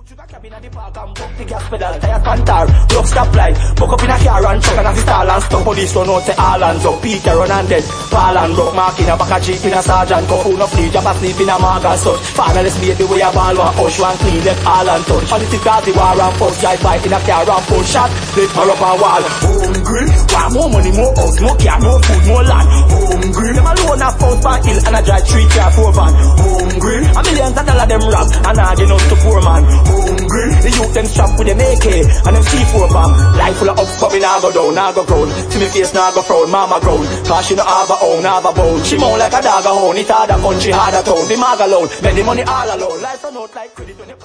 Sugar cabin at the park and broke the gas pedal. Tire pantar, block stop light. Buck up in a car and truck and as the stall and stop. Police run out, say all hands up. Peter run and dead. Paul and broke Mark in a back of jeep in a sergeant. Go who no flee, jab a sleep in a mag and such. Fatherless lady way a ball one hush, one clean left all and touch. On the tip of the war and push, drive by in a car and pull shot. Split her up and wall. Hungry, want more money, more house, more car, more food, more land. Hungry, them alone have house back hill and a drive 3 car 4 van. Hungry, a millions of dollars them rob and arguing out to poor man. Hungry, the youth them strapped with them AK and them C4 bomb. Life full of ups, but me nah go down, nah go grown. See me face nah go frown, mama grown. Cause she no have a own, have a bone. She moan like a dog a hone, it hard a country, hard a town. The mag alone, make the money all alone. Life run out like credit when you